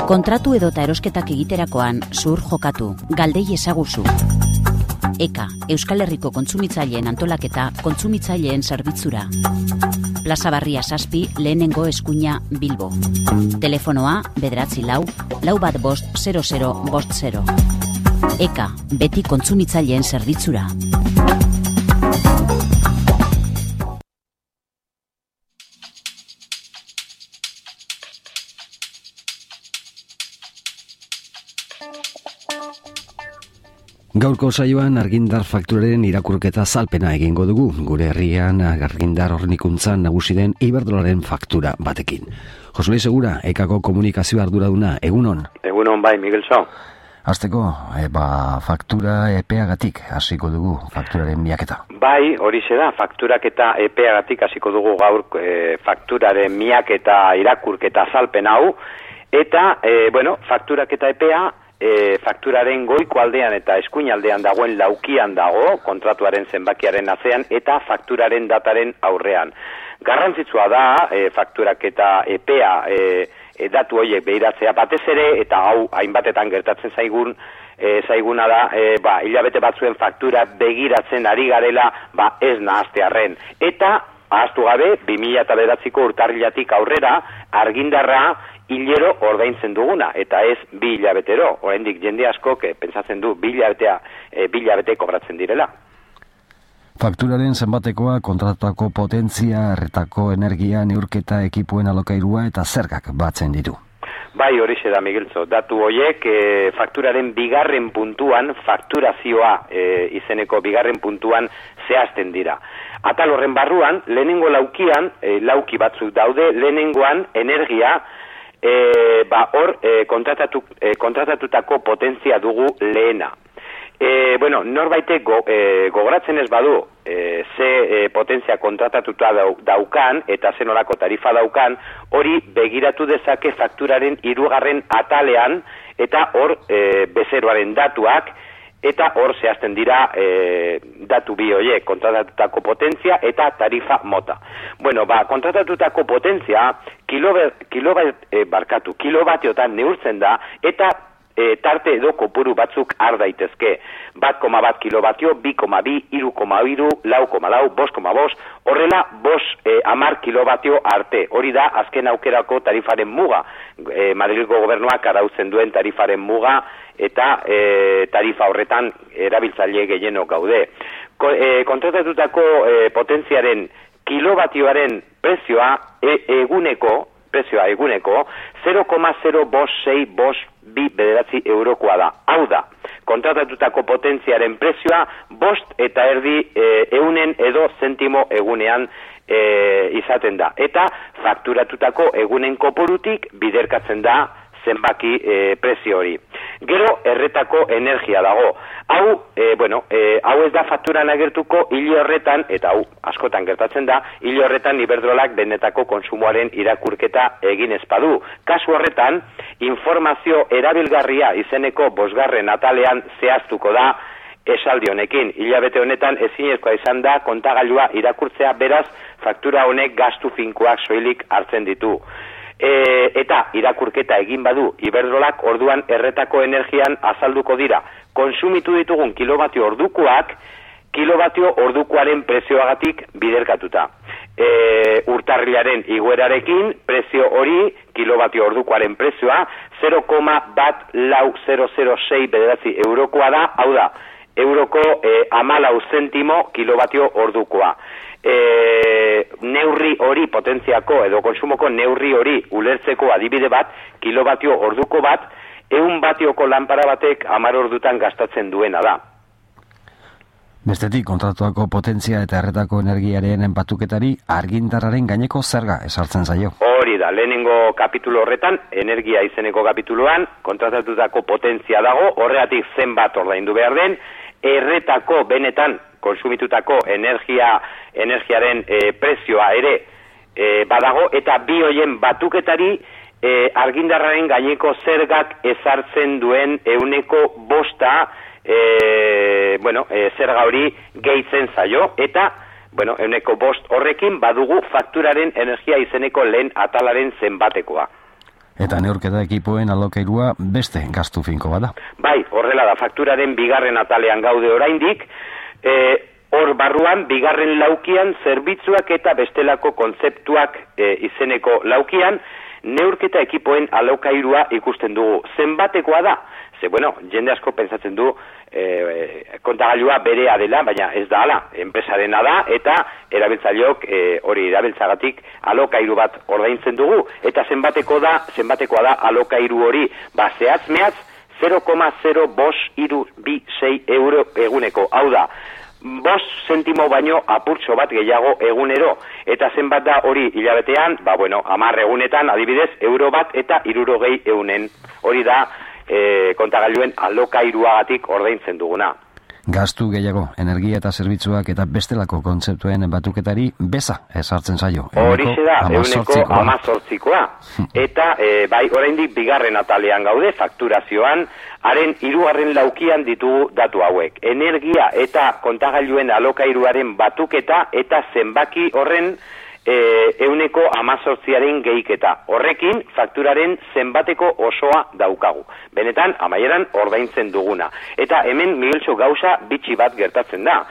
Kontratu edota erosketak egiterakoan zur jokatu, galdei ezaguzu. EKA, Euskal Herriko Kontsumitzaileen Antolaketa Kontsumitzaileen Zerbitzura. Plaza Barria 7, lehenengo eskuina Bilbo. Telefonoa 94 EKA, beti kontsumitzaileen zerbitzura. Gaurko saioan argindar fakturaren irakurketa zalpena egingo dugu, gure herrian argindar hornikuntzan nagusi den Iberdrolaren faktura batekin. Josue Segura, EKAko komunikazio arduraduna, egunon? Egunon bai, Miguelso. Hasteko, faktura epeagatik hasiko dugu fakturaren miaketa. Bai, horixe da, fakturaketa epeagatik hasiko dugu gaur fakturaren miaketa irakurketa zalpen hau, eta, fakturaketa epea, fakturaren goiko aldean eta eskuin aldean dagoen laukian dago, kontratuaren zenbakiaren atzean eta fakturaren dataren aurrean. Garrantzitsua da fakturaketa epea datu horiek behiratzea batez ere, eta hau hainbatetan gertatzen zaiguna da, hilabete batzuen faktura begiratzen ari garela, ez nahaztearren. Eta, ahaztu gabe, 2009ko urtarrilatik aurrera, argindarra hilero ordaintzen duguna, eta ez 2 hilabetero. Oraindik jende askok pentsatzen du 2 hilabete kobratzen direla. Fakturaren zenbatekoa kontratutako potentzia, erretako energia, neurketa, ekipuen alokairua eta zergak batzen ditu. Bai, horixe da, Miguelzo. Datu horiek fakturaren bigarren puntuan, fakturazioa izeneko bigarren puntuan zehazten dira. Atal horren barruan, lehenengo laukian, lauki batzuk daude, lehenengoan energia, hor kontratatutako potentzia dugu lehena. Norbaitek gogoratzen ez badu ze potentzia kontratatuta daukan eta ze nolako tarifa daukan, hori begiratu dezake fakturaren 3. atalean eta hor bezeroaren datuak, eta hor zehazten dira datu bi horiek, kontratatutako potentzia eta tarifa mota. Kontratatutako potentzia kilobatiotan neurtzen da eta tarte edo kopuru batzuk har daitezke. 1,1 kilobatio, 2,2, 3,3, 4,4, 5,5, horrela 10 kilobatio arte. Hori da azken aukerako tarifaren muga. Madrilgo gobernuak arautzen duen tarifaren muga eta tarifa horretan erabiltzaile gehienok gaude. Kontratatutako potentziaren kilobatioaren prezioa eguneko 0,0562 eurokoa da. Hau da, kontratatutako potentziaren prezioa 5,5 eunen edo zentimo egunean izaten da. Eta fakturatutako egunen kopurutik biderkatzen da zenbaki prezio hori. Gero erretako energia dago. Hau ez da fakturan agertuko hile horretan, eta hau askotan gertatzen da, hile horretan Iberdrolak benetako konsumoaren irakurketa egin ez badu. Kasu horretan, informazio erabilgarria izeneko 5. atalean zehaztuko da esaldi honekin. Hilabete honetan ezinezkoa izan da kontagailua irakurtzea, beraz faktura honek gastu finkoak soilik hartzen ditu. Eta irakurketa egin badu Iberdrolak, orduan erretako energian azalduko dira konsumitu ditugun kilobatio ordukoak kilobatio ordukoaren prezioagatik biderkatuta. Urtarrilaren igoerarekin prezio hori, kilobatio ordukoaren prezioa 0,1406 eurokoa da, hau da, euroko 14 zentimo kilobatio ordukoa. Neurri hori, potentziako edo konsumoko neurri hori ulertzeko adibide bat, kilobatio orduko bat, 100 batioko lanpara batek 10 ordutan gastatzen duena da. Bestetik, kontratuako potentzia eta erretako energiaren enpatuketari argindarraren gaineko zerga esartzen zaio. Hori da, lehenengo kapitulo horretan, energia izeneko kapituluan, kontratatutako potentzia dago, horregatik zenbat ordaindu behar den, erretako benetan konsumitutako energiaren prezioa ere badago, eta bi hoien batuketari argindarraren gaineko zergak ezartzen duen 5% zerga hori gehitzen zaio, eta 5% horrekin badugu fakturaren energia izeneko lehen atalaren zenbatekoa. Eta neurketa ekipoen alokairua beste gastu finko bada. Bai, horrela da, fakturaren bigarren atalean gaude oraindik, hor barruan, bigarren laukian, zerbitzuak eta bestelako kontzeptuak izeneko laukian, neurketa ekipoen alokairua ikusten dugu. Zenbatekoa da? Ze, jende asko pentsatzen du kontagailua berea dela, baina ez da ala, enpresarena da, eta erabiltzaileok hori erabiltzagatik alokairu bat ordaintzen dugu, eta zenbatekoa da alokairu hori, zehatz-mehatz 0,0526 euro eguneko, hau da, 5 zentimo baino apurtxo bat gehiago egunero, eta zenbat da hori hilabetean, 10 egunetan adibidez, euro bat eta 60 eunen, hori da, kontagailuen alokairuagatik ordaintzen duguna. Gastu gehiago, energia eta zerbitzuak eta bestelako kontzeptuen batuketari beza ezartzen zaio. Horixe da, eguneko 18koa. Eta oraindik bigarren atalean gaude, fakturazioan, haren 3. laukian ditugu datu hauek. Energia eta kontagailuen alokairuaren batuketa eta zenbaki horren euneko 18aren gehiketa. Horrekin, fakturaren zenbateko osoa daukagu. Benetan, amaieran ordaintzen duguna. Eta hemen, Migueltxo, gauza bitxi bat gertatzen da.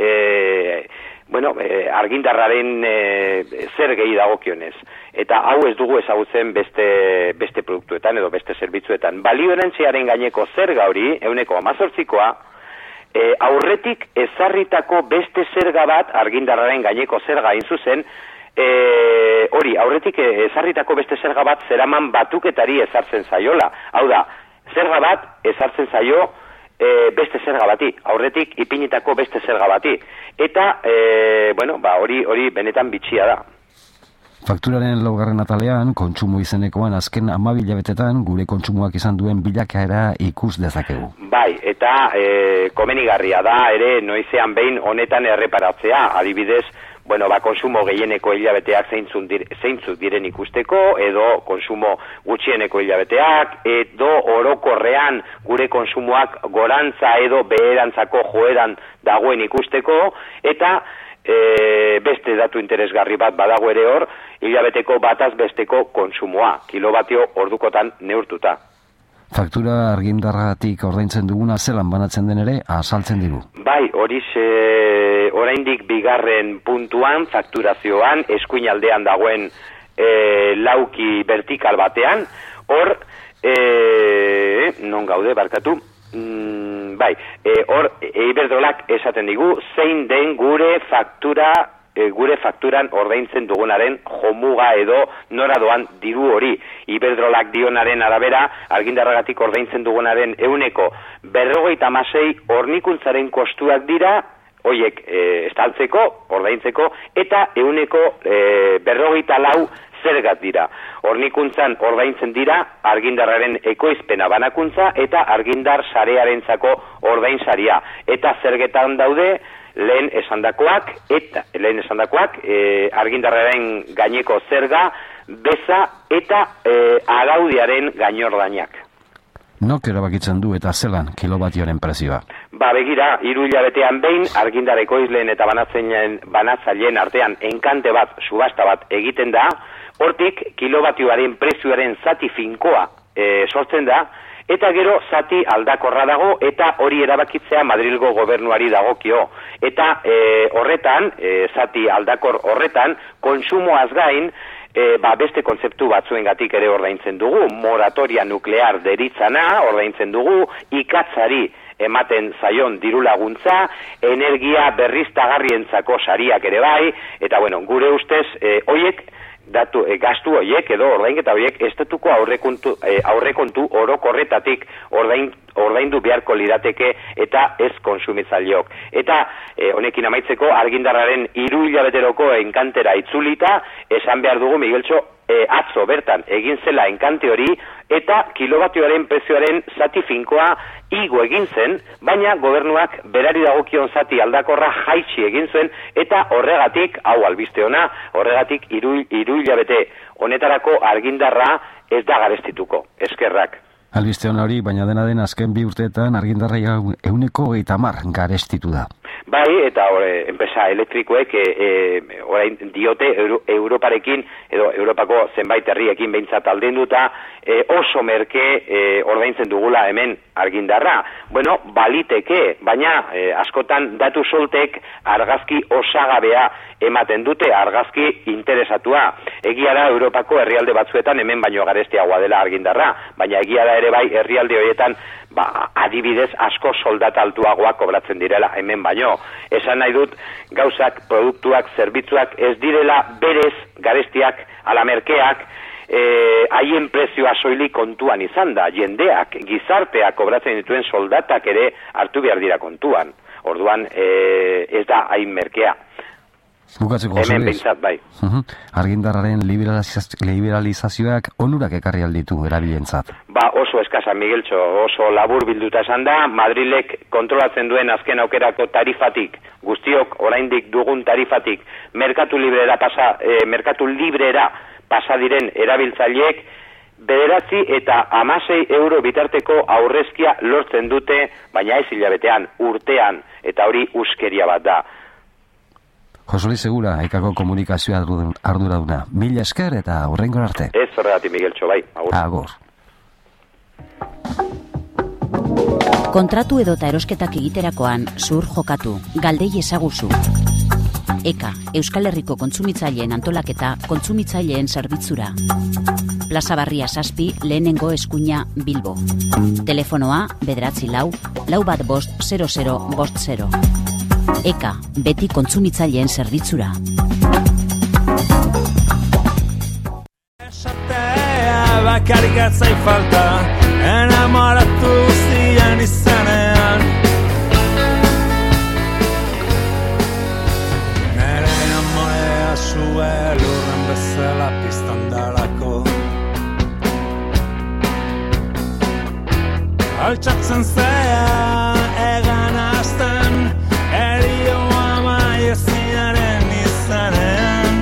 Argindarraren zer gehi dagokionez. Eta hau ez dugu ezagutzen beste produktuetan edo beste zerbitzuetan. Balio erantziaren gaineko zerga hori, euneko 18koa, aurretik ezarritako beste zerga bat, argindarraren gaineko zerga hain zuzen, aurretik ezarritako beste zerga bat zeraman batuketari ezartzen zaiola. Hau da, zerga bat ezartzen zaio beste zerga bati, aurretik ipinitako beste zerga bati. Eta, hori benetan bitxia da. Fakturaren 4. atalean, kontsumo izenekoan azken 12 hilabetetan gure kontsumoak izan duen bilakaera ikus dezakegu. Bai, eta komenigarria da ere noizean behin honetan erreparatzea, adibidez, konsumo gehieneko hilabeteak zeintzuk diren ikusteko, edo konsumo gutxieneko hilabeteak, edo orokorrean gure konsumoak gorantza edo beherantzako joeran dagoen ikusteko, eta beste datu interesgarri bat badago ere hor, hilabeteko bataz besteko konsumoa, kilobatio ordukotan neurtuta. Faktura argindarratik ordaintzen duguna zelan banatzen den ere azaltzen digu. Bai, oraindik bigarren puntuan, fakturazioan, eskuin aldean dagoen lauki vertikal batean, hor, non gaude, barkatu, hor, Iberdrolak esaten digu, zein den gure fakturan ordaintzen dugunaren jomuga edo nora doan diru hori. Iberdrolak dionaren arabera, argindarragatik ordaintzen dugunaren euneko 56 hornikuntzaren kostuak dira, hoiek estaltzeko, ordaintzeko, eta euneko 54 zergat dira. Hornikuntzan ordaintzen dira argindarraren ekoizpena banakuntza eta argindar sarearentzako ordainsaria. Eta zergetan daude lehen esandakoak, argindarraren gaineko zerga, beza eta agaudiaren gainordainak. Nok erabakitzen du eta zelan kilobatioren prezioa? Begira, 3 hilabetean behin argindar ekoizleen eta banatzaileen artean enkante bat, subasta bat egiten da, hortik kilobatioaren prezioaren zati finkoa sortzen da, eta gero zati aldakorra dago, eta hori erabakitzea Madrilgo gobernuari dagokio. Eta horretan, zati aldakor horretan, kontsumoaz gain, beste kontzeptu batzuengatik ere ordaintzen dugu, moratoria nuklear deritzana ordaintzen dugu, ikatzari ematen zaion diru laguntza, energia berriztagarrientzako sariak ere bai, eta gure ustez, gastu horiek edo ordainketa horiek estatuko aurrekontu orokorretatik ordaindu beharko lirateke eta ez konsumitzaileok. Eta honekin amaitzeko argindarraren 3 hilabeteroko enkantera itzulita, esan behar dugu Migueltxo, atzo bertan egin zela enkante hori eta kilobatioaren prezioaren zati finkoa igo egin zen, baina gobernuak berari dagokion zati aldakorra jaitsi egin zuen eta horregatik, hau albiste ona, horregatik 3 hilabete honetarako argindarra ez da garestituko. Eskerrak. Albiste hona hori, baina dena den azken 2 urteetan argindarra euneko 30 garestitu da. Bai, eta enpresa elektrikoek orain diote Europarekin edo Europako zenbait herriekin behintzat aldenduta oso merke ordaintzen dugula hemen argindarra. Bueno, baliteke, baina askotan datu soltek argazki osagabea ematen dute, argazki interesatua. Egia da Europako herrialde batzuetan hemen baino garestiagoa dela argindarra, baina egia da ere bai herrialde horietan adibidez asko soldata altuagoak kobratzen direla hemen baino. Esan nahi dut gauzak, produktuak, zerbitzuak ez direla berez garestiak ala merkeak, haien prezioa soilik kontuan izan da, jendeak, gizarteak kobratzen dituen soldatak ere hartu behar dira kontuan. Orduan ez da hain merkea. Bukatzeko, hemen behintzat bai. Argindarraren liberalizazioak onurak ekarri alditu erabilentzat. Oso eskasa, Migueltxo, oso labur bilduta esan da, Madrilek kontrolatzen duen azken aukerako tarifatik, guztiok oraindik dugun tarifatik, merkatu librera pasa diren erabiltzaileek 9 eta 16 euro bitarteko aurrezkia lortzen dute, baina ez hilabetean, urtean, eta hori uskeria bat da. Josoli Segura, Ekako komunikazioa arduraduna. Mila esker eta hurrengo arte. Ez horregatik, Migueltxo, bai. Agur. Kontratu edota erosketak egiterakoan zur jokatu, galdei ezaguzu. Eka, Euskal Herriko kontsumitzaileen antolaketa, kontsumitzaileen zerbitzura. Plaza Barria 7, lehenengo eskuina Bilbo. Telefonoa 944-415-0050. Eka, beti kontsumitzaileen zerbitzura. Esatea bakarrik atzai falta, enamoratu zian izanean. Nere amorea zue lurren bezala piztan dalako. Altxatzen zea egan azten, erio amaiezinaren izanean.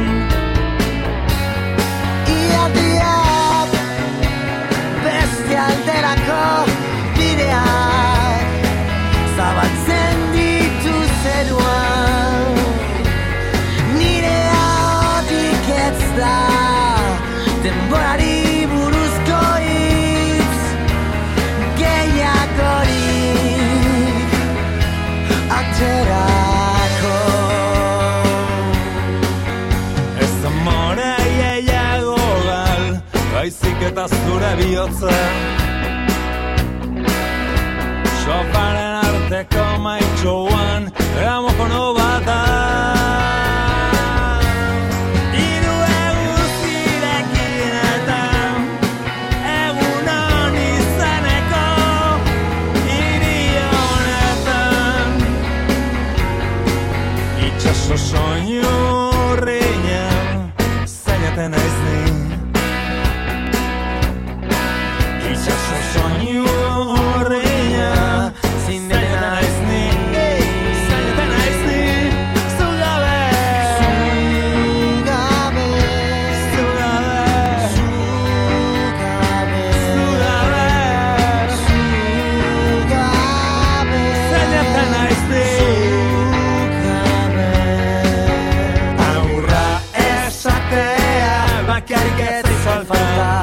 Ialdiak beste alderako bideak zabaltzen ditu zeruan. Nire ahotik ez da denborari buruzko hitz gehiagorik aterako. Ez amorea gehiago gal, baizik eta zure bihotza. Sofaren arteko maitxoan, gramofono bat da. Hiru eguzkirekin eta egunon izaneko hiri honetan. Itxaso soinu urriña, zainaten naiz ni. Itxaso soinu urriña, zainaten naiz ni. Zainaten naiz ni. Zugabe, Zugabe, zugabe, zugabe, zugabe, zugabe, zainaten naiz ni. Aurra esatea bakarrik ez zaizal falta.